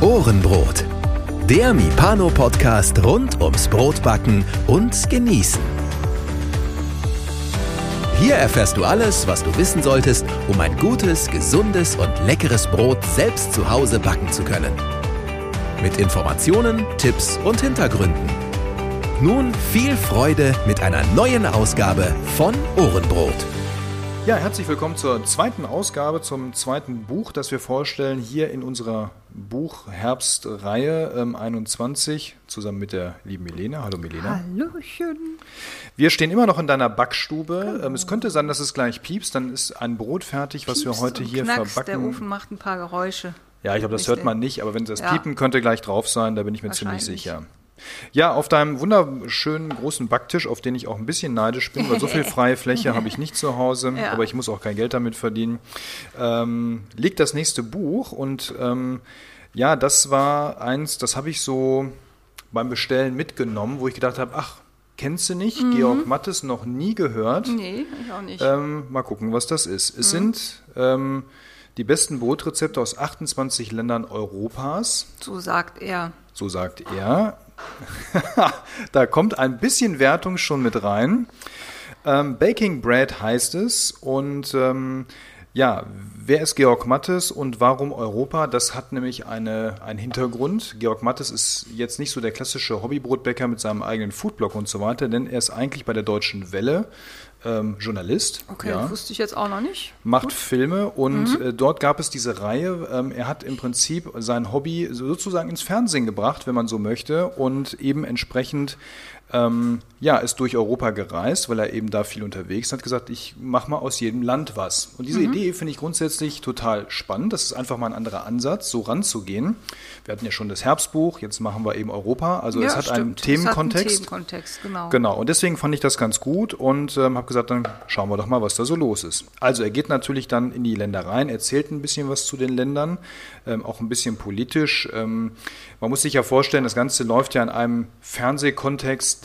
Ohrenbrot. Der Mipano-Podcast rund ums Brotbacken und Genießen. Hier erfährst du alles, was du wissen solltest, um ein gutes, gesundes und leckeres Brot selbst zu Hause backen zu können. Mit Informationen, Tipps und Hintergründen. Nun viel Freude mit einer neuen Ausgabe von Ohrenbrot. Ja, herzlich willkommen zur zweiten Ausgabe, zum zweiten Buch, das wir vorstellen, hier in unserer Buchherbstreihe 21, zusammen mit der lieben Milena. Hallo Milena. Hallöchen. Wir stehen immer noch in deiner Backstube. Genau. Es könnte sein, dass es gleich piepst, dann ist ein Brot fertig, was wir heute hier verbacken. Der Ofen macht ein paar Geräusche. Ja, ich glaube, das hört man nicht, aber wenn das Piepen könnte gleich drauf sein, da bin ich mir ziemlich sicher. Ja, auf deinem wunderschönen großen Backtisch, auf den ich auch ein bisschen neidisch bin, weil so viel freie Fläche habe ich nicht zu Hause, aber ich muss auch kein Geld damit verdienen, liegt das nächste Buch und das war eins, das habe ich so beim Bestellen mitgenommen, wo ich gedacht habe, ach, kennst du nicht? Georg Mattes, noch nie gehört. Nee, ich auch nicht. Mal gucken, was das ist. Es sind die besten Brotrezepte aus 28 Ländern Europas. So sagt er. So sagt er. Da kommt ein bisschen Wertung schon mit rein. Baking Bread heißt es und wer ist Georg Mattes und warum Europa? Das hat nämlich einen Hintergrund. Georg Mattes ist jetzt nicht so der klassische Hobbybrotbäcker mit seinem eigenen Foodblog und so weiter, denn er ist eigentlich bei der Deutschen Welle Journalist. Okay, das wusste ich jetzt auch noch nicht. Macht Filme und dort gab es diese Reihe. Er hat im Prinzip sein Hobby sozusagen ins Fernsehen gebracht, wenn man so möchte, und eben entsprechend ist durch Europa gereist, weil er eben da viel unterwegs ist, hat gesagt, ich mache mal aus jedem Land was. Und diese Idee finde ich grundsätzlich total spannend. Das ist einfach mal ein anderer Ansatz, so ranzugehen. Wir hatten ja schon das Herbstbuch, jetzt machen wir eben Europa. Also es hat einen Themenkontext. Genau. Und deswegen fand ich das ganz gut und habe gesagt, dann schauen wir doch mal, was da so los ist. Also er geht natürlich dann in die Länder rein, erzählt ein bisschen was zu den Ländern, auch ein bisschen politisch. Man muss sich ja vorstellen, das Ganze läuft ja in einem Fernsehkontext,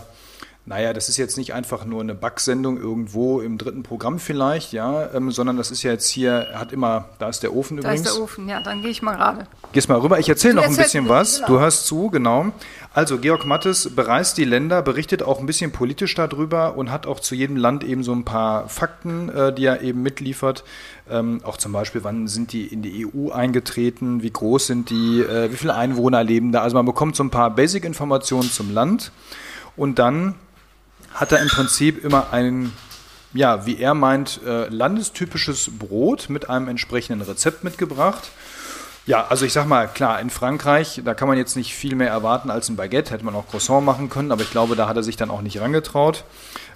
das ist jetzt nicht einfach nur eine Backsendung irgendwo im dritten Programm vielleicht, sondern das ist ja jetzt hier, da ist der Ofen übrigens. Da ist der Ofen, ja, dann gehe ich mal gerade. Gehst mal rüber, ich erzähle noch ein bisschen was, du hörst zu, genau. Also Georg Mattes bereist die Länder, berichtet auch ein bisschen politisch darüber und hat auch zu jedem Land eben so ein paar Fakten, die er eben mitliefert. Auch zum Beispiel, wann sind die in die EU eingetreten, wie groß sind die, wie viele Einwohner leben da. Also man bekommt so ein paar Basic-Informationen zum Land und dann hat er im Prinzip immer ein, wie er meint, landestypisches Brot mit einem entsprechenden Rezept mitgebracht. Ja, also ich sag mal, klar, in Frankreich, da kann man jetzt nicht viel mehr erwarten als ein Baguette, hätte man auch Croissant machen können, aber ich glaube, da hat er sich dann auch nicht rangetraut.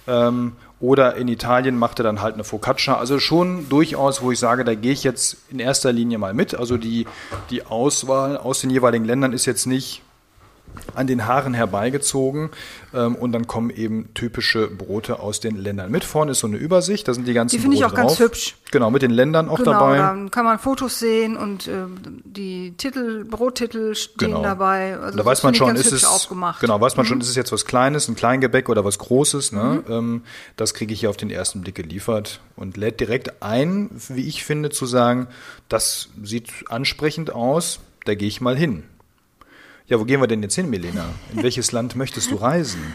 Oder in Italien macht er dann halt eine Focaccia, also schon durchaus, wo ich sage, da gehe ich jetzt in erster Linie mal mit. Also die Auswahl aus den jeweiligen Ländern ist jetzt nicht an den Haaren herbeigezogen und dann kommen eben typische Brote aus den Ländern. Mit vorne ist so eine Übersicht, da sind die ganzen Brote drauf. Die finde ich auch ganz hübsch. Genau, mit den Ländern auch dabei. Genau, dann kann man Fotos sehen und die Brottitel stehen dabei. Also da weiß man schon, ist es jetzt was Kleines, ein Kleingebäck oder was Großes. Ne? Das kriege ich hier auf den ersten Blick geliefert und lädt direkt ein, wie ich finde, zu sagen, das sieht ansprechend aus, da gehe ich mal hin. Ja, wo gehen wir denn jetzt hin, Milena? In welches Land möchtest du reisen?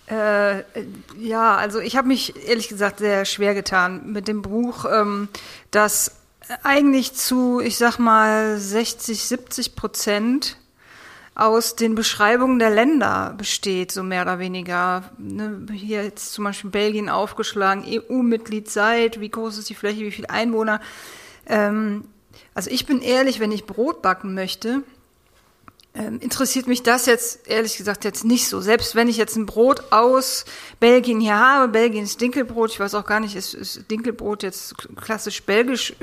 Also ich habe mich ehrlich gesagt sehr schwer getan mit dem Buch, das eigentlich zu, ich sag mal, 60-70% aus den Beschreibungen der Länder besteht, so mehr oder weniger. Hier jetzt zum Beispiel Belgien aufgeschlagen, EU-Mitglied seid, wie groß ist die Fläche, wie viele Einwohner. Also ich bin ehrlich, wenn ich Brot backen möchte, interessiert mich das jetzt, ehrlich gesagt, jetzt nicht so. Selbst wenn ich jetzt ein Brot aus Belgien hier habe, Belgien ist Dinkelbrot, ich weiß auch gar nicht, ist Dinkelbrot jetzt klassisch belgisch,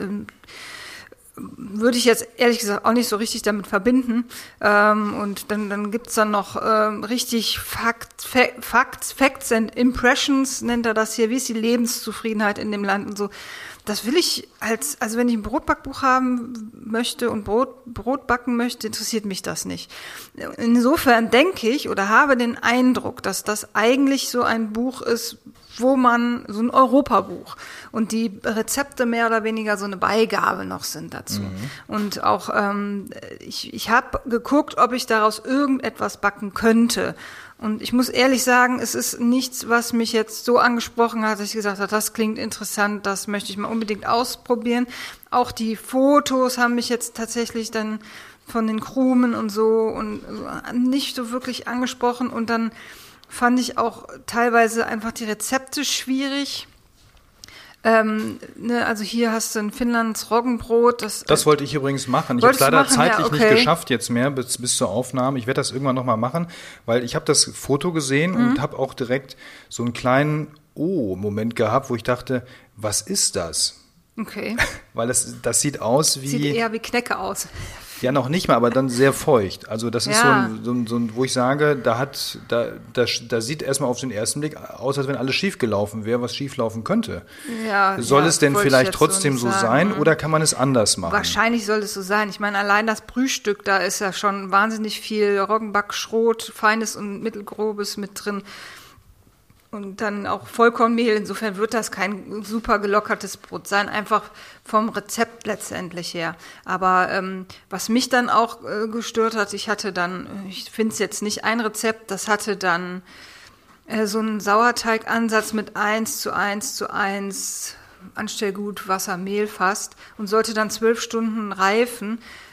würde ich jetzt ehrlich gesagt auch nicht so richtig damit verbinden. Und dann gibt's dann noch richtig Facts and Impressions, nennt er das hier, wie ist die Lebenszufriedenheit in dem Land und so. Das will ich also wenn ich ein Brotbackbuch haben möchte und Brot backen möchte, interessiert mich das nicht. Insofern denke ich oder habe den Eindruck, dass das eigentlich so ein Buch ist, wo man so ein Europabuch und die Rezepte mehr oder weniger so eine Beigabe noch sind dazu. Und auch ich habe geguckt, ob ich daraus irgendetwas backen könnte. Und ich muss ehrlich sagen, es ist nichts, was mich jetzt so angesprochen hat, dass ich gesagt habe, das klingt interessant, das möchte ich mal unbedingt ausprobieren. Auch die Fotos haben mich jetzt tatsächlich dann von den Krumen und so und nicht so wirklich angesprochen. Und dann fand ich auch teilweise einfach die Rezepte schwierig. Also hier hast du in Finnlands Roggenbrot. Das wollte ich übrigens machen. Ich habe es leider zeitlich nicht geschafft jetzt mehr bis zur Aufnahme. Ich werde das irgendwann nochmal machen, weil ich habe das Foto gesehen und habe auch direkt so einen kleinen Moment gehabt, wo ich dachte, was ist das? Okay. Weil das sieht aus wie... Sieht eher wie Knecke aus. Ja, noch nicht mal, aber dann sehr feucht. Also das ist so ein, wo ich sage, da sieht erstmal auf den ersten Blick aus, als wenn alles schief gelaufen wäre, was schief laufen könnte. Soll es denn vielleicht trotzdem so sein oder kann man es anders machen? Wahrscheinlich soll es so sein. Ich meine, allein das Brühstück, da ist ja schon wahnsinnig viel Roggenbackschrot, feines und mittelgrobes mit drin. Und dann auch Vollkornmehl, insofern wird das kein super gelockertes Brot sein, einfach vom Rezept letztendlich her. Aber was mich dann auch gestört hat, ich finde es jetzt nicht ein Rezept, das hatte dann so einen Sauerteigansatz mit 1:1:1 Anstellgut, Wasser, Mehl fast und sollte dann 12 Stunden reifen.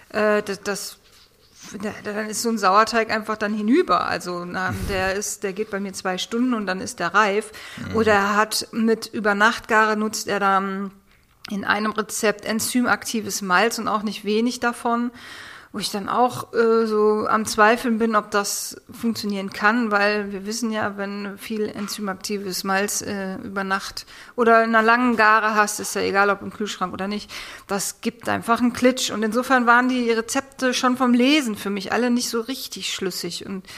Dann ist so ein Sauerteig einfach dann hinüber. Also der geht bei mir 2 Stunden und dann ist der reif. Oder er hat mit Übernachtgare nutzt er dann in einem Rezept enzymaktives Malz und auch nicht wenig davon. Wo ich dann auch so am Zweifeln bin, ob das funktionieren kann, weil wir wissen ja, wenn viel enzymaktives Malz über Nacht oder in einer langen Gare hast, ist ja egal, ob im Kühlschrank oder nicht, das gibt einfach einen Klitsch. Und insofern waren die Rezepte schon vom Lesen für mich alle nicht so richtig schlüssig und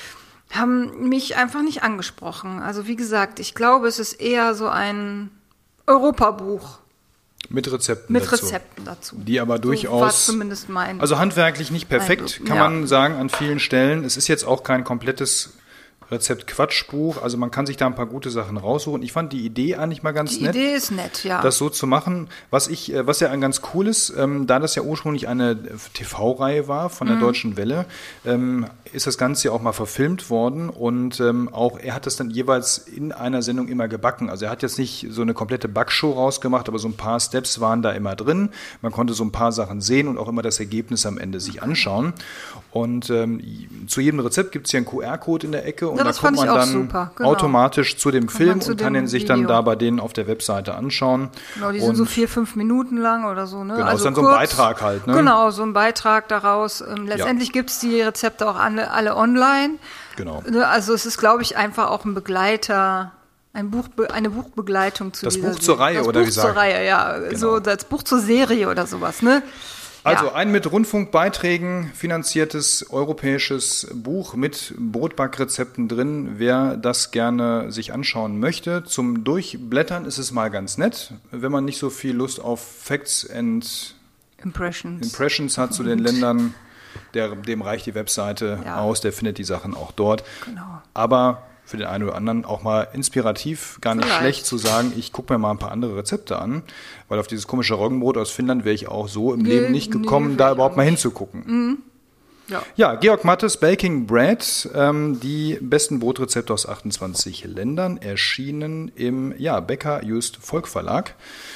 haben mich einfach nicht angesprochen. Also wie gesagt, ich glaube, es ist eher so ein Europabuch. Mit Rezepten dazu. Die aber durchaus, so war zumindest mein also handwerklich nicht perfekt, kann man sagen, an vielen Stellen. Es ist jetzt auch kein komplettes Rezept-Quatschbuch, also man kann sich da ein paar gute Sachen raussuchen. Ich fand die Idee eigentlich mal ganz nett. Die Idee ist nett, ja. Das so zu machen. Was ja ein ganz cool ist, da das ja ursprünglich eine TV-Reihe war von der Deutschen Welle, ist das Ganze ja auch mal verfilmt worden und auch er hat das dann jeweils in einer Sendung immer gebacken. Also er hat jetzt nicht so eine komplette Backshow rausgemacht, aber so ein paar Steps waren da immer drin. Man konnte so ein paar Sachen sehen und auch immer das Ergebnis am Ende sich anschauen. Und zu jedem Rezept gibt es hier einen QR-Code in der Ecke und da kommt man dann automatisch zu dem Film und kann den sich dann da bei denen auf der Webseite anschauen. Genau, die sind so 4-5 Minuten lang oder so. Ne? Genau, also ist dann kurz, so ein Beitrag halt. Ne? Genau, so ein Beitrag daraus. Letztendlich gibt es die Rezepte auch alle online. Genau. Also es ist, glaube ich, einfach auch ein Begleiter, eine Buchbegleitung zu dieser Buch zur Reihe, oder wie sagt man? Das Buch zur Reihe, ja. Genau. So das Buch zur Serie oder sowas, ne? Also ein mit Rundfunkbeiträgen finanziertes europäisches Buch mit Brotbackrezepten drin. Wer das gerne sich anschauen möchte, zum Durchblättern ist es mal ganz nett. Wenn man nicht so viel Lust auf Facts and Impressions hat zu den Ländern, dem reicht die Webseite aus, der findet die Sachen auch dort. Genau. Aber für den einen oder anderen auch mal inspirativ, gar nicht schlecht zu sagen, ich gucke mir mal ein paar andere Rezepte an, weil auf dieses komische Roggenbrot aus Finnland wäre ich auch so im Leben nicht gekommen, da überhaupt mal hinzugucken. Mhm. Ja, Georg Mattes, Baking Bread, die besten Brotrezepte aus 28 Ländern, erschienen im Becker Just Volk Verlag.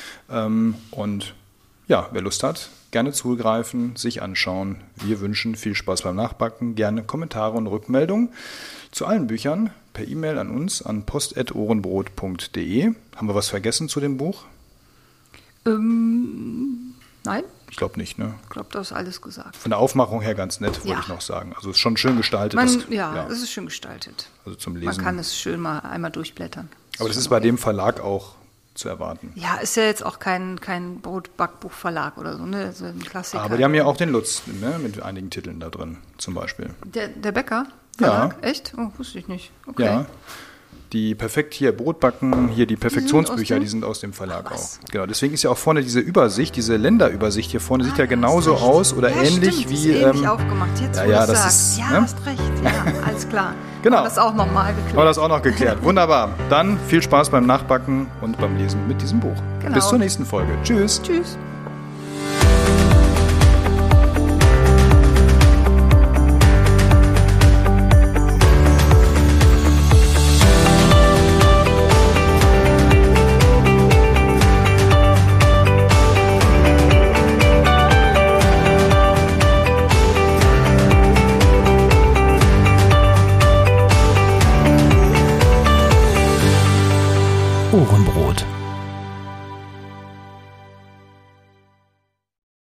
Und ja, wer Lust hat, gerne zugreifen, sich anschauen. Wir wünschen viel Spaß beim Nachbacken, gerne Kommentare und Rückmeldungen zu allen Büchern per E-Mail an uns an post@ohrenbrot.de. Haben wir was vergessen zu dem Buch? Nein. Ich glaube nicht, ne? Ich glaube, du hast alles gesagt. Von der Aufmachung her ganz nett, wollte ich noch sagen. Also es ist schon schön gestaltet. Es ist schön gestaltet. Also zum Lesen. Man kann es schön mal einmal durchblättern. Aber das ist bei dem Verlag auch zu erwarten. Ja, ist ja jetzt auch kein Brotbackbuchverlag oder so, ne? So ein Klassiker. Aber die haben ja auch den Lutz, ne? Mit einigen Titeln da drin, zum Beispiel. Der Bäcker? Verlag? Ja. Echt? Oh, wusste ich nicht. Okay. Ja. Die Brotbacken, hier die Perfektionsbücher, die sind aus dem Verlag auch. Genau, deswegen ist ja auch vorne diese Übersicht, diese Länderübersicht hier vorne, sieht ja genauso aus oder ähnlich stimmt, wie. Ist ähnlich aufgemacht. Jetzt, das ist. Ja, hast recht. Ja, alles klar. klar. Genau. Aber das auch nochmal geklärt. Aber das auch noch geklärt. Wunderbar. Dann viel Spaß beim Nachbacken und beim Lesen mit diesem Buch. Genau. Bis zur nächsten Folge. Tschüss. Tschüss.